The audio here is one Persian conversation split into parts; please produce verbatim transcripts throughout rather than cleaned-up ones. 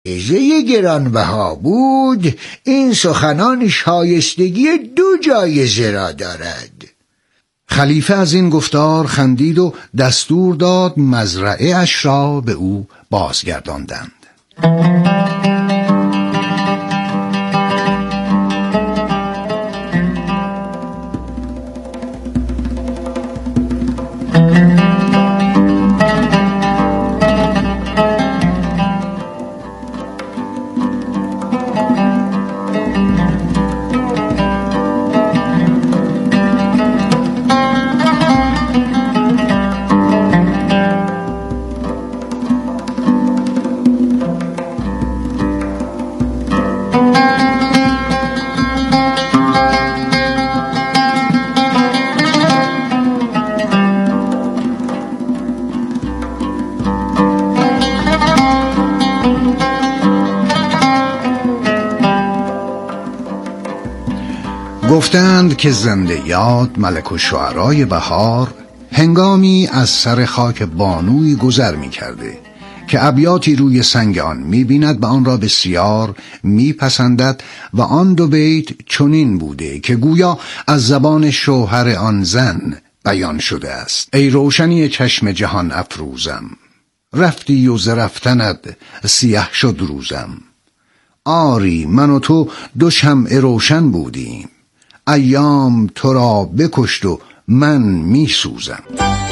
جایزه گرانبها بود، این سخنان شایستگی دو جایزه را دارد. خلیفه از این گفتار خندید و دستور داد مزرعه اش را به او بازگرداندند. گفتند که زنده یاد ملک الشعرای بهار هنگامی از سر خاک بانوی گذر می کرده که ابیاتی روی سنگ آن می بیند و آن را بسیار می پسندد و آن دو بیت چنین بوده که گویا از زبان شوهر آن زن بیان شده است: ای روشنی چشم جهان افروزم، رفتی و ز رفتنت سیه شد روزم. آری من و تو دو شمع روشن بودیم، ایام تو را بکشت و من می سوزم.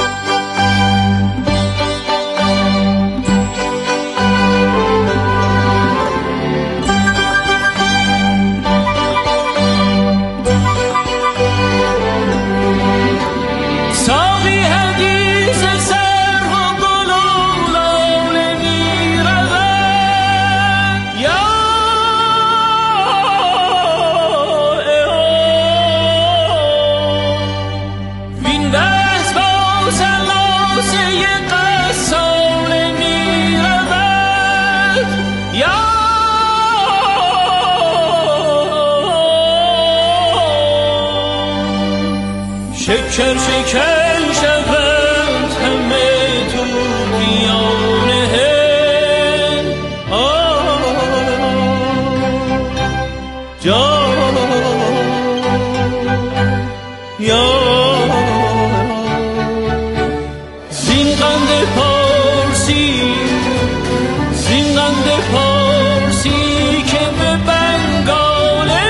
شکر شکر شود همه تو دیانه جا یا زین قند پارسی زین قند پارسی که به بنگال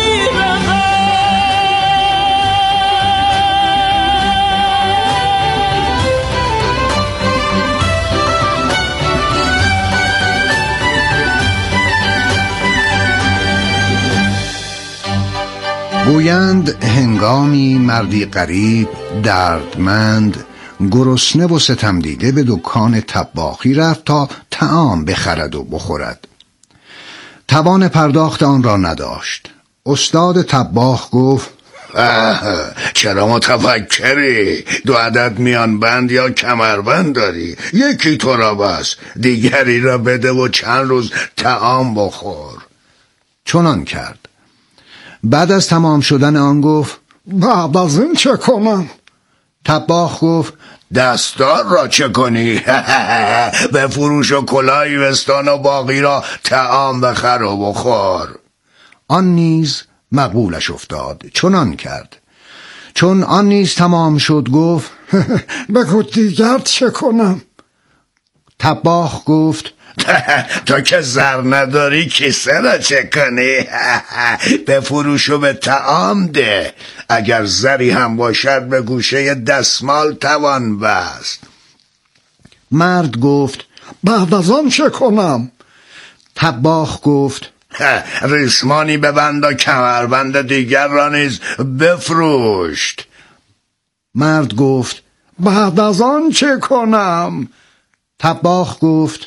گویند هنگامی مردی غریب دردمند گرسنه و ستم دیده به دکان طباخی رفت تا طعام بخرد و بخورد. توان پرداخت آن را نداشت. استاد طباخ گفت: چرا متفکری؟ دو عدد میان بند یا کمربند داری؟ یکی تو را بس، دیگری را بده و چند روز طعام بخور. چنان کرد. بعد از تمام شدن آن گفت: بعد از این چه کنم؟ طباخ گفت: دستار را چه کنی؟ به فروش و کلاهی وستان و باقی را طعام بخر و بخور. آن نیز مقبولش افتاد. چنان کرد. چون آن نیز تمام شد گفت: بگو دیگر چه کنم؟ طباخ گفت: تا که زر نداری کیسه را چه کنی؟ به فروش و به طعام ده. اگر زری هم باشد به گوشه دستمال توان بست. مرد گفت: بعد از آن چه کنم؟ طباخ گفت: ریسمانی ببند و کمربند دیگر را نیز بفروشت. مرد گفت: بعد از آن چه کنم؟ طباخ گفت: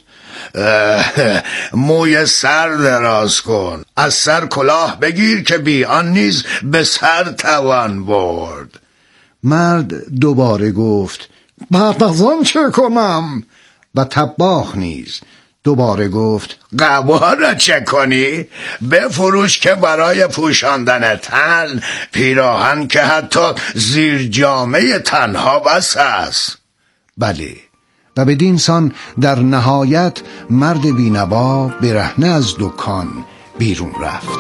موی سر دراز کن، از سر کلاه بگیر که بی آن نیز به سر توان برد. مرد دوباره گفت: بعد از آن چه کنم؟ و طباخ نیز دوباره گفت: قبا را چه کنی؟ بفروش که برای پوشاندن تن، پیراهن که حتی زیر جامه تنها بس است. بله، و بدین سان در نهایت مرد بینوا برهنه از دکان بیرون رفت.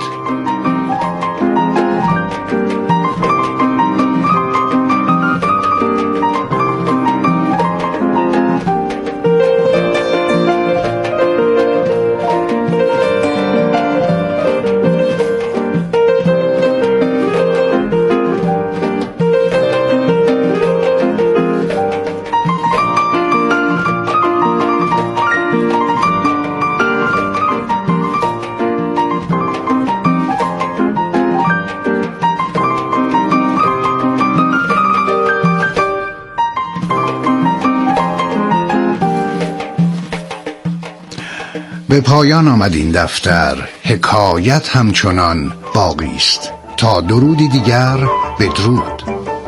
به پایان آمد این دفتر، حکایت همچنان باقی است. تا درودی دیگر، بدرود.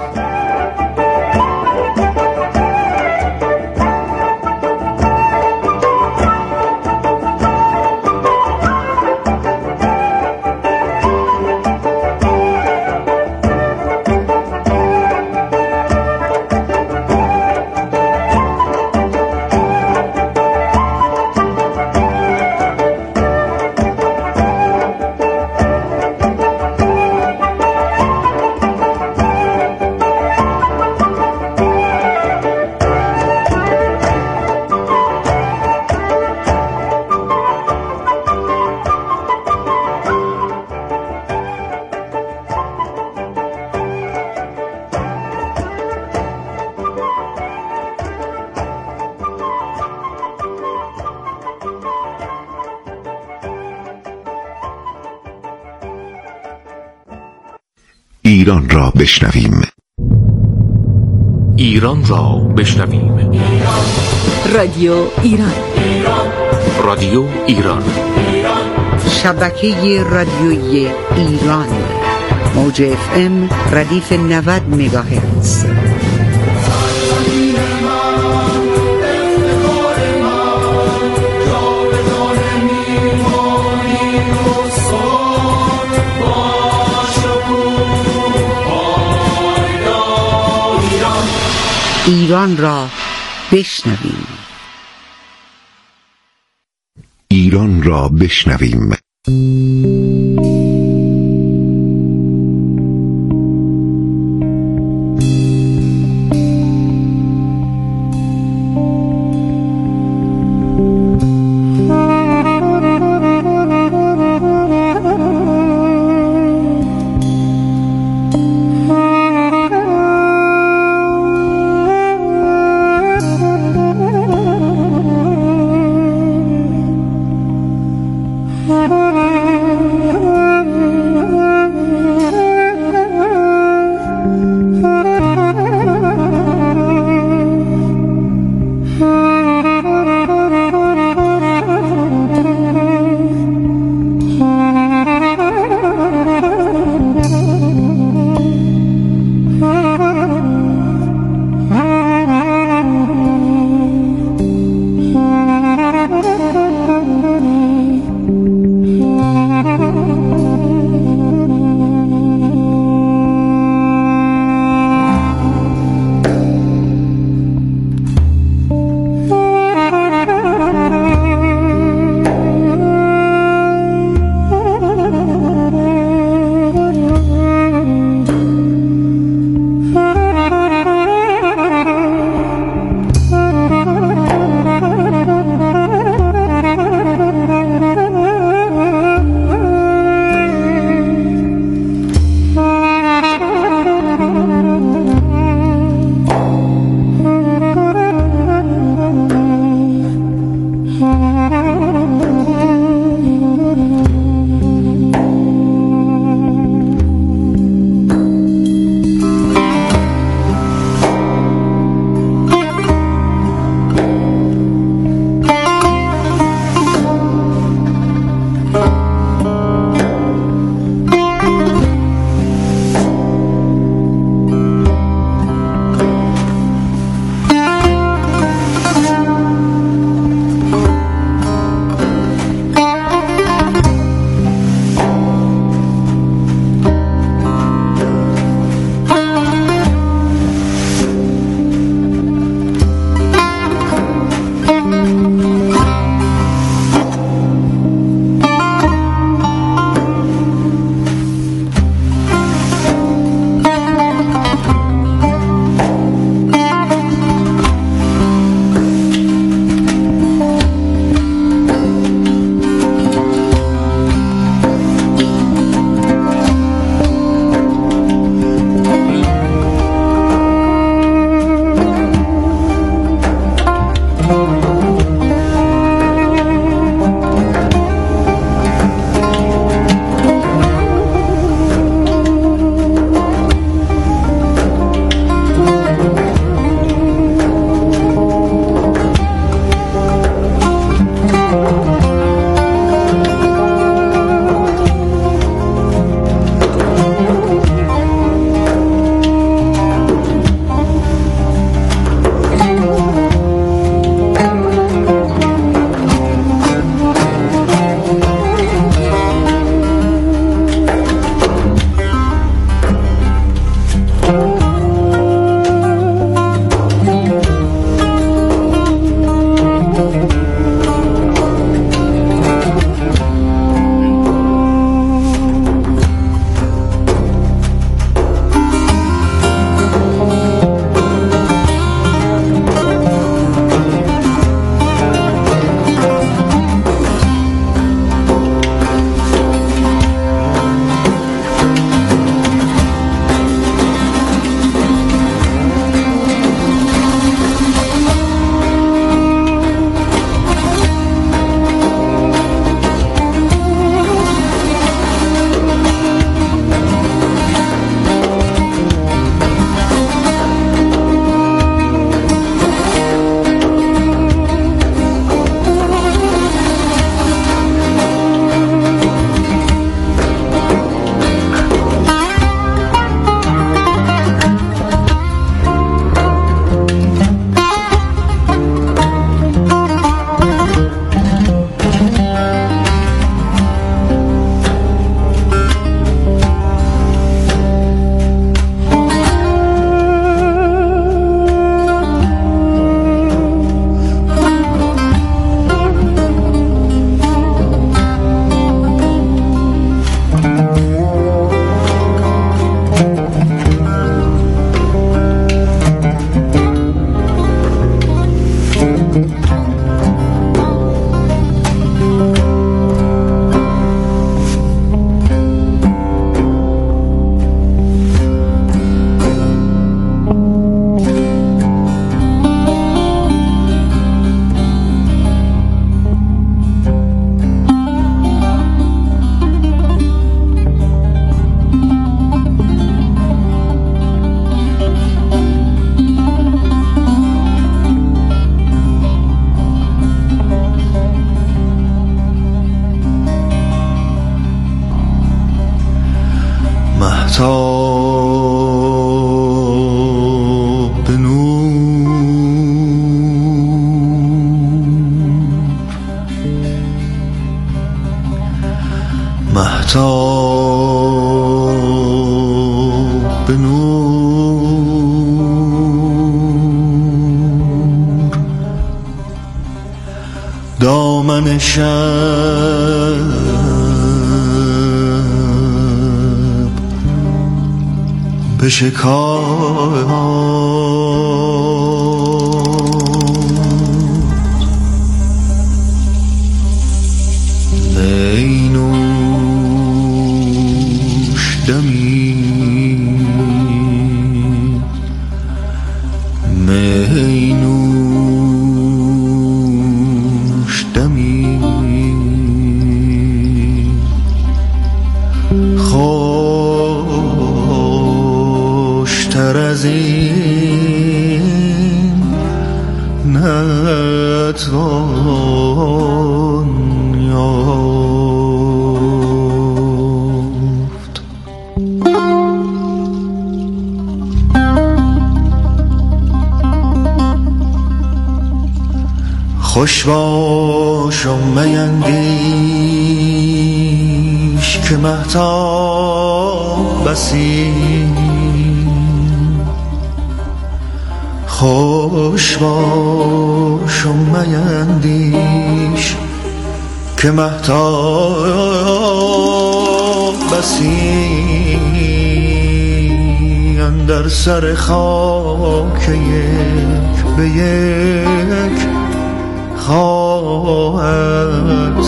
ایران را بشنویم. ایران را بشنویم. رادیو ایران. رادیو ایران. شبکه رادیویی ایران. موج اف ام ردیف نود مگاهرتز. ایران را بشنویم. ایران را بشنویم. مهتاب نور، مهتاب نور، دامن شب بشکافت، می نوش دمی، می نوش دمی، خوشتر از این نتوان یافت. خوش باش و میندیش که مهتاب بسی، خوش باش و میندیش که مهتاب بسی، اندر سر خاک یک به یک خواهد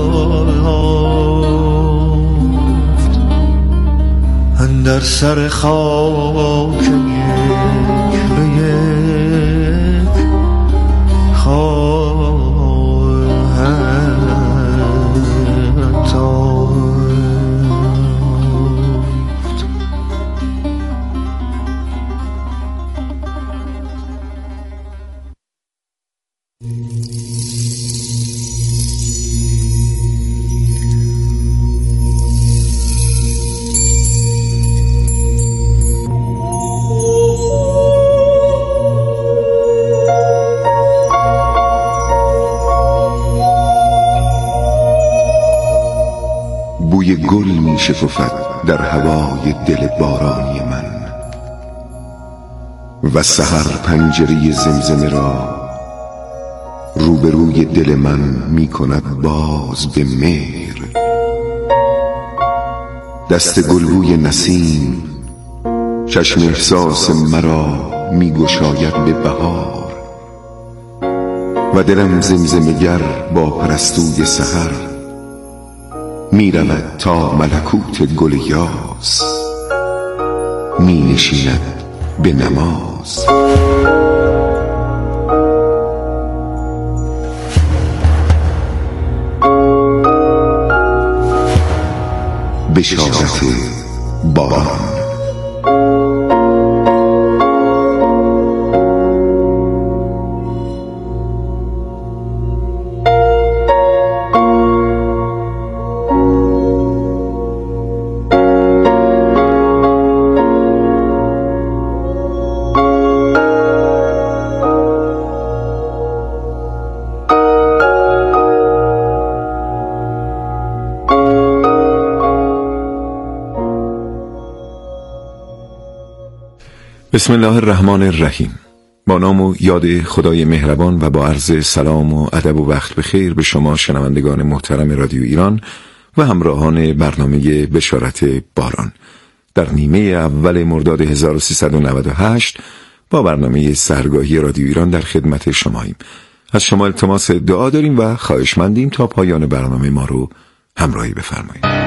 تافت، اندر سر خاک یک به یک خواهد تافت. بوی گل می شکفد در هوای دل بارانی من، و سحر پنجره زمزمه را روبروی دل من می کند باز به مهر. دست گلبوی نسیم چشم احساس مرا می گشاید به بهار، و دلم زمزمه گر با پرستوی سحر می رود تا ملکوت گل یاس، می نشیند به نماز. بشارت باران. بسم الله الرحمن الرحیم. با نام و یاد خدای مهربان و با عرض سلام و ادب و وقت بخیر به شما شنوندگان محترم رادیو ایران و همراهان برنامه بشارت باران. در نیمه اول مرداد هزار و سیصد و نود و هشت با برنامه سحرگاهی رادیو ایران در خدمت شماییم. از شما التماس دعا داریم و خواهشمندیم تا پایان برنامه ما رو همراهی بفرمایید.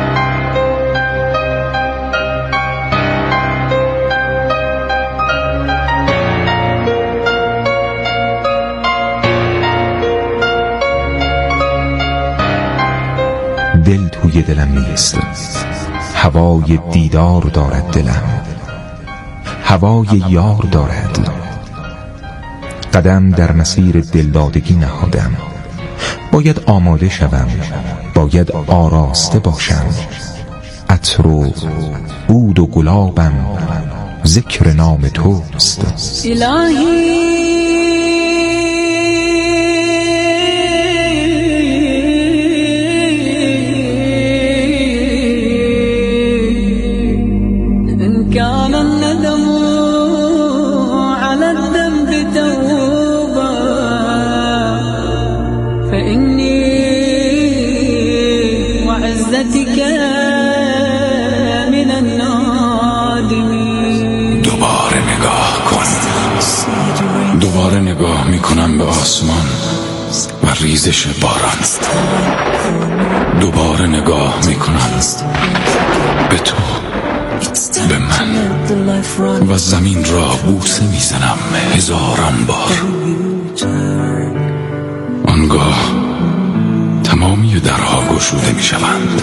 دل توی دلم نیست، هوای دیدار دارد دلم، هوای یار دارد. قدم در مسیر دلدادگی نهادم، باید آماده شوم، باید آراسته باشم. عطر و عود و گلابم ذکر نام توست. الهی إن كان الندم على الذنب توبة فإني وعزتك من النادمين. دوباره نگاه کن، دوباره نگاه میکنم به آسمان و ریزش باران، دوباره نگاه میکنم به تو، به من و زمین را بوسه میزنم هزاران بار. آنگاه تمامی درها گشوده میشوند.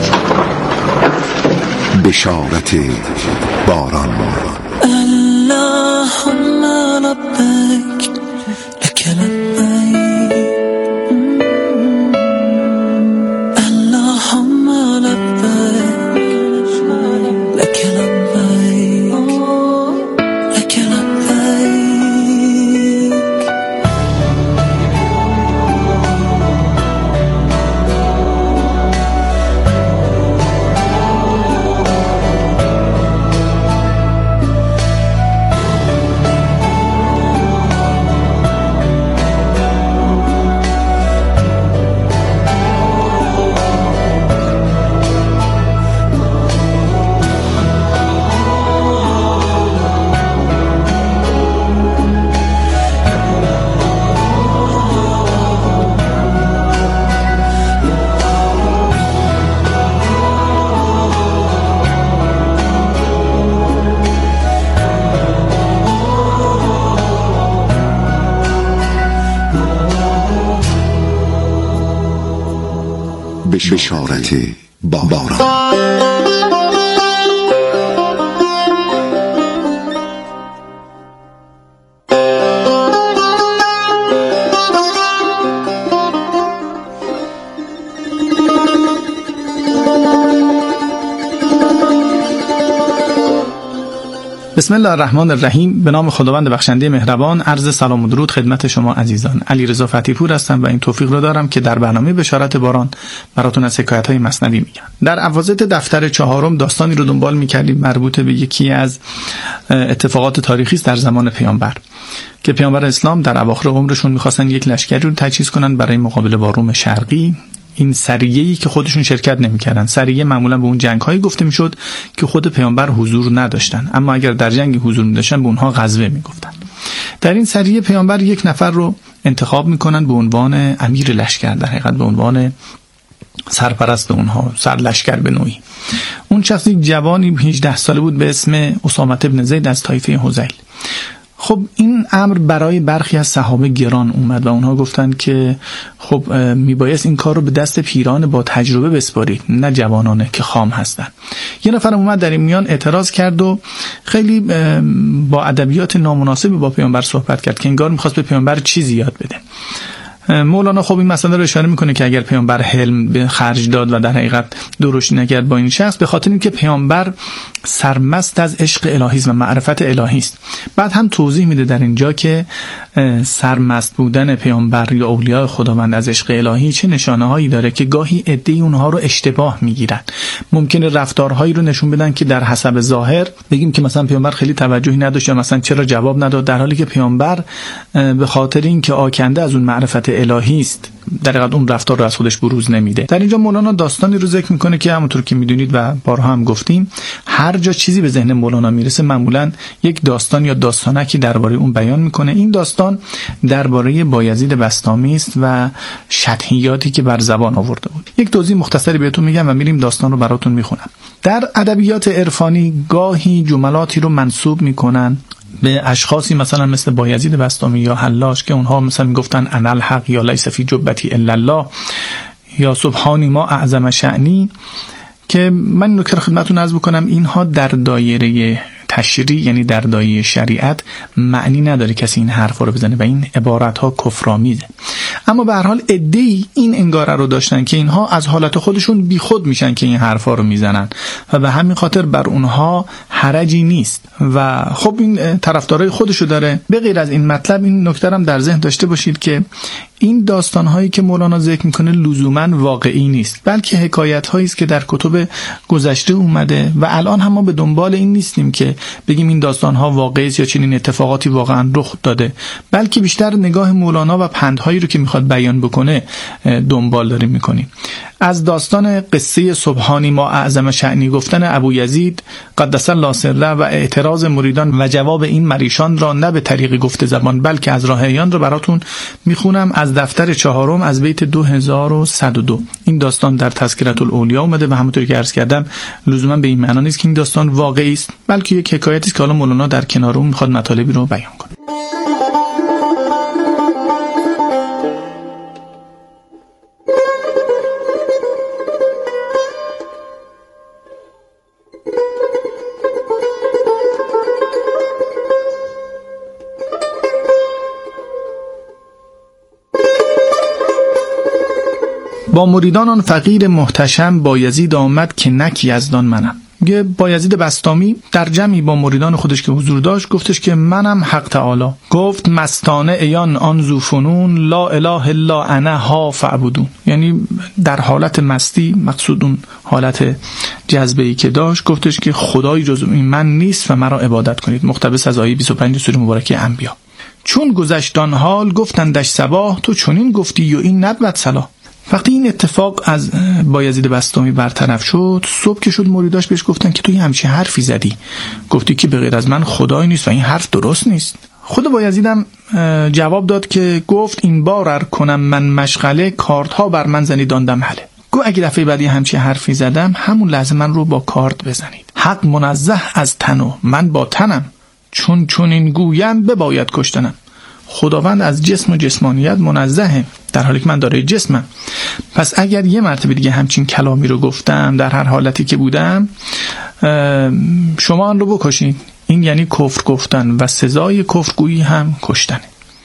بشارت باران. اللهم لبیک لک لبیک، اللهم لبیک لک لبیک لک لبیک. بشارت باران. بسم الله الرحمن الرحیم. به نام خداوند بخشنده مهربان. عرض سلام و درود خدمت شما عزیزان. علیرضا فتی‌پور هستم و این توفیق رو دارم که در برنامه بشارت باران براتون از حکایت‌های مثنوی میگم. در اواسط دفتر چهارم داستانی رو دنبال می‌کردیم مربوط به یکی از اتفاقات تاریخی است در زمان پیامبر که پیامبر اسلام در اواخر عمرشون می‌خواستن یک لشکری رو تجهیز کنن برای مقابله با روم شرقی. این سریه‌ای که خودشون شرکت نمی‌کردن، سریه معمولا به اون جنگ‌هایی گفته می‌شد که خود پیامبر حضور نداشتن، اما اگر در جنگ حضور می‌داشتن به اونها غزوه می‌گفتن. در این سریه پیامبر یک نفر رو انتخاب می‌کنن به عنوان امیر لشکر، در حقیقت به عنوان سرپرست اونها، سرلشکر به نوعی. اون شخص یک جوانی هجده ساله بود به اسم اسامه بن زید از طایفه هذیل. خب این امر برای برخی از صحابه گران اومد و اونها گفتن که خب میبایست این کار رو به دست پیران با تجربه بسپارید، نه جوانانه که خام هستن. یه نفر اومد در این میان اعتراض کرد و خیلی با ادبیات نامناسبی با پیامبر صحبت کرد که انگار میخواست به پیامبر چیزی یاد بده. مولانا خب این مسئله رو اشاره میکنه که اگر پیامبر حلم به خرج داد و در حقیقت درشتی نکرد با این شخص، به خاطر اینکه پیامبر سرمست از عشق الهی است و معرفت الهی است. بعد هم توضیح میده در اینجا که سرمست بودن پیامبر یا اولیاء خداوند از عشق الهی چه نشانه هایی داره که گاهی عده‌ای اونها رو اشتباه میگیرن. ممکنه رفتارهایی رو نشون بدن که در حسب ظاهر بگیم که مثلا پیامبر خیلی توجهی نداشت یا مثلا چرا جواب نداد، در حالی که پیامبر به خاطر اینکه آکنده از اون معرفت الهی است در حقیقت اون رفتار رو از خودش بروز نمیده. در اینجا مولانا داستانی رو ذکر میکنه که همونطور که میدونید و بارها هم گفتیم، هر جا چیزی به ذهن مولانا میرسه معمولا یک داستان یا داستانکی درباره اون بیان میکنه. این داستان درباره بایزید بسطامی است و شطحیاتی که بر زبان آورده بود. یک توضیح مختصری بهتون میگم و میریم داستان رو براتون میخونم. در ادبیات عرفانی گاهی جملاتی رو منسوب میکنن به اشخاصی مثلا مثل بایزید بسطامی یا حلاج که اونها مثلا میگفتن انا الحق یا لیس فی جبتی الا الله یا سبحانی ما اعظم شأنی، که من نکته خدمتتون عرض بکنم اینها در دایره تشریع یعنی در دایره شریعت معنی نداره کسی این حرفا رو بزنه و این عبارت ها کفرآمیزه. اما به هر حال عده‌ای این انگاره رو داشتن که اینها از حالت خودشون بیخود میشن که این حرفا رو میزنن و به همین خاطر بر اونها حرجی نیست و خب این طرفدارای خودشو داره. به غیر از این مطلب این نکته هم در ذهن داشته باشید که این داستان‌هایی که مولانا ذکر میکنه لزوماً واقعی نیست، بلکه حکایت‌هایی است که در کتب گذشته اومده و الان هم ما به دنبال این نیستیم که بگیم این داستان‌ها واقعی است یا چنین اتفاقاتی واقعاً رخ داده، بلکه بیشتر نگاه مولانا و پندهایی رو که میخواد بیان بکنه دنبال داریم میکنیم. از داستان قصه سبحانی ما اعظم شأنی گفتن ابویزید قدس الله سره و اعتراض مریدان و جواب این مریشان را نه به طریق گفته زبان بلکه از راه عیان رو براتون میخونم از دفتر چهارم از بیت دو هزار و صد و دو. این داستان در تذکرة الاولیا اومده و همونطوری که عرض کردم لزوما به این معنا نیست که این داستان واقعی است، بلکه یک حکایتی است که حالا مولانا در کنار اون میخواد مطالبی رو بیان کنه. با مریدان آن فقیر محتشم بایزید آمد که نک یزدان منم. میگه بایزید بسطامی در جمعی با مریدان خودش که حضور داشت گفتش که منم حق تعالی. گفت مستانه ایان آن ذوفنون لا اله الا انا ها فعبدون، یعنی در حالت مستی، مقصود اون حالت جذبه‌ای که داشت، گفتش که خدایی جز این من نیست و مرا عبادت کنید. مقتبس از آیه بیست و پنج سوره مبارکه انبیا. چون گذشتان حال گفتندش صباح تو چنین گفتی و این نبود صلاح. وقتی این اتفاق از بایزید بسطامی برطرف شد، صبح که شد مریداش بهش گفتن که توی همچین حرفی زدی، گفتی که به غیر از من خدایی نیست و این حرف درست نیست. خود بایزیدم جواب داد که گفت این بار ار کنم من مشغله کارت ها بر من زنید داندم حله. گو اگه دفعه بعدی همچین حرفی زدم همون لحظه من رو با کارت بزنید. حق منزه از تن و من با تنم، چون چون این گویم بباید کشتنم. خداوند از جسم و جسمانیت منزهه در حالی که من دارای جسمم. پس اگر یه مرتبه دیگه همچین کلامی رو گفتم در هر حالتی که بودم، شما آن رو بکشین. این یعنی کفر گفتن و سزای کفرگویی هم کشتنه.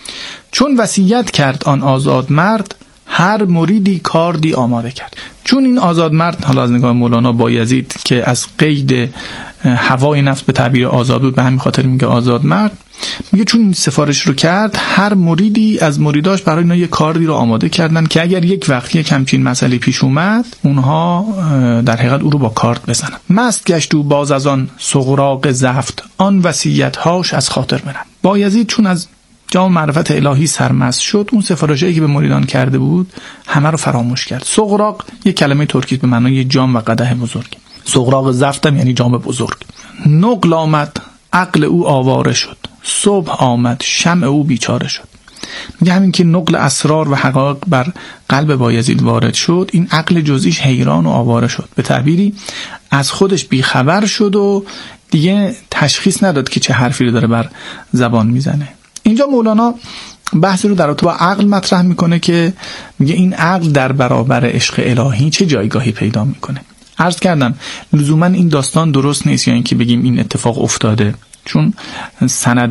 چون وصیت کرد آن آزاد مرد هر مریدی کاردی آماده کرد. چون این آزاد مرد، حالا از نگاه مولانا بایزید که از قید هوای نفس به تعبیر آزاد بود به همین خاطر میگه آزاد مرد، میگه چون این سفارش رو کرد هر مریدی از مریداش برای اینا یک کاری رو آماده کردن که اگر یک وقتی یک همچین مسئله پیش اومد اونها در حقیقت او رو با کارت بزنن. مست گشت و باز از آن سغراق زفت آن وصیت‌هاش از خاطر برم. بایزید چون از جام معرفت الهی سرمست شد، اون سفارشی که به مریدان کرده بود همه رو فراموش کرد. سغراق یک کلمه ترکی به معنای جام و قدح بزرگ. سغراق زفتم یعنی جام بزرگ. نقل آمد عقل او آواره شد، صبح آمد شمع او بیچاره شد. میگه همین که نقل اسرار و حقایق بر قلب بایزید وارد شد، این عقل جزئیش حیران و آواره شد، به تعبیری از خودش بیخبر شد و دیگه تشخیص نداد که چه حرفی رو داره بر زبان میزنه. اینجا مولانا بحثی رو در رابطه با عقل مطرح میکنه که میگه این عقل در برابر عشق الهی چه جایگاهی پیدا میکنه. عرض کردم لزوما این داستان درست نیست یا اینکه بگیم این اتفاق افتاده، چون سند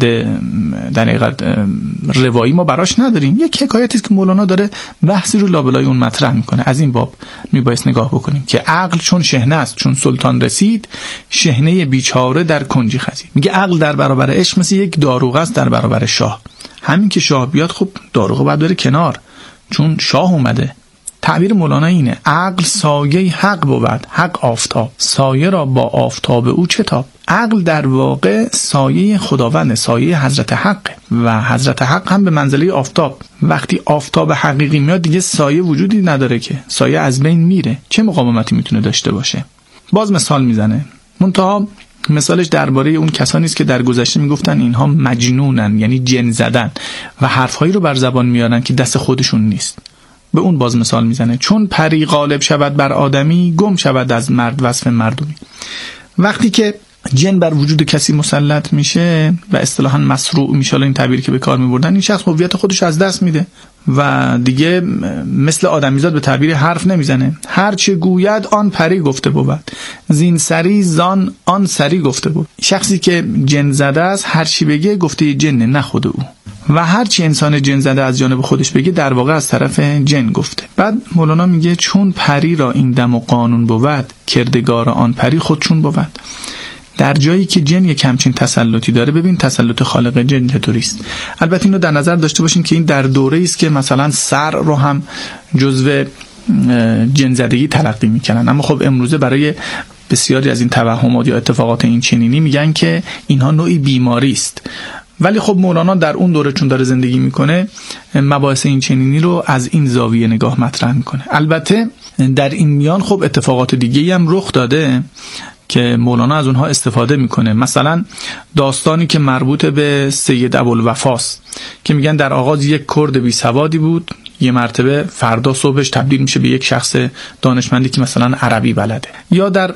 در حقیقت روایی ما براش نداریم. یک حکایتی است که مولانا داره بحثی رو لابلای اون مطرح میکنه. از این باب میبایست نگاه بکنیم که عقل چون شحنه است، چون سلطان رسید شحنه بیچاره در کنجی خزید. میگه عقل در برابر عشق مثل یک داروغ است در برابر شاه. همین که شاه بیاد خب داروغ باید بره کنار، چون شاه اومده. تعبیر مولانا اینه: عقل سایه حق بود، حق آفتاب، سایه را با آفتاب او چه تاب. عقل در واقع سایه خداوند، سایه حضرت حق و حضرت حق هم به منزله آفتاب. وقتی آفتاب حقیقی میاد دیگه سایه وجودی نداره که، سایه از بین میره، چه مقاومتی میتونه داشته باشه. باز مثال میزنه، منتها مثالش درباره اون کسانی است که در گذشته میگفتن اینها مجنونن، یعنی جن زدن و حرفهایی رو بر زبان میارن که دست خودشون نیست. به اون باز مثال میزنه: چون پری غالب شود بر آدمی گم شود از مرد وصف مردمی. وقتی که جن بر وجود کسی مسلط میشه و اصطلاحاً مسروع میشه، این تعبیری که به کار میبردن، این شخص هویت خودش از دست میده و دیگه مثل آدمیزاد به تعبیر حرف نمیزنه. هر چه گوید آن پری گفته بود، زین سری زان آن سری گفته بود. شخصی که جن زده است هر چی بگه گفته جنه، نه خود او. و هر چی انسان جن زده از جانب خودش بگه در واقع از طرف جن گفته. بعد مولانا میگه چون پری را این دم و قانون بود، کردگار آن پری خود چون بود. در جایی که جن یک همچین تسلطی داره، ببین تسلط خالق جن چطوریست. البته اینو در نظر داشته باشین که این در دوره‌ای است که مثلا سر رو هم جزو جن زدگی تلقی میکنن، اما خب امروزه برای بسیاری از این توهمات یا اتفاقات این چنینی میگن که اینها نوعی بیماری است. ولی خب مولانا در اون دوره چون داره زندگی میکنه مباحث این چنینی رو از این زاویه نگاه مطرح میکنه. البته در این میان خب اتفاقات دیگه‌ای هم رخ داده که مولانا از اونها استفاده میکنه. مثلا داستانی که مربوط به سید ابوالوفاست که میگن در آغاز یک کرد بی سوادی بود، یه مرتبه فردا صبحش تبدیل میشه به یک شخص دانشمندی که مثلا عربی بلده. یا در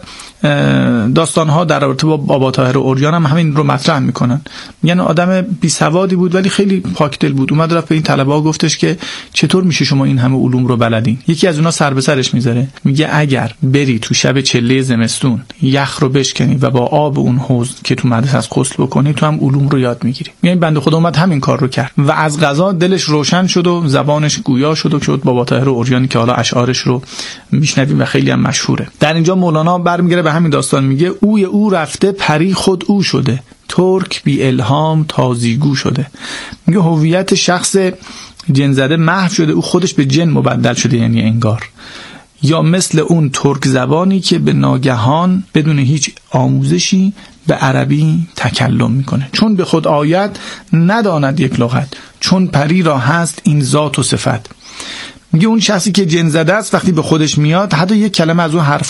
داستانها در رابطه با بابا طاهر اوریان هم همین رو مطرح میکنن، یعنی آدم بی سوادی بود ولی خیلی پاکدل بود، اومد رفت به این طلبه‌ها گفتش که چطور میشه شما این همه علوم رو بلدین؟ یکی از اونها سر به سرش میذاره، میگه اگر بری تو شب چله زمستون یخ رو بشکنی و با آب اون حوض که تو مدرسه از غسل بکنی، تو هم علوم رو یاد میگیری. یعنی بنده خدا اومد همین کار رو کرد و از قضا دلش روشن شد و زبانش گویا شد و شد بابا طاهر اوریانی که حالا اشعارش رو میشنویم و خیلی هم مشهوره. در اینجا مولانا برمیگره به همین داستان، میگه اوی او رفته پری خود او شده، ترک بی الهام تازیگو شده. میگه هویت شخص جن زده محو شده، او خودش به جن مبدل شده، یعنی انگار. یا مثل اون ترک زبانی که به ناگهان بدون هیچ آموزشی به عربی تکلم میکنه، چون به خود آید نداند یک لغت، چون پری را هست این ذات و صفت. میگه اون شخصی که جن زده است وقتی به خودش میاد حتی یک کلمه از اون حرف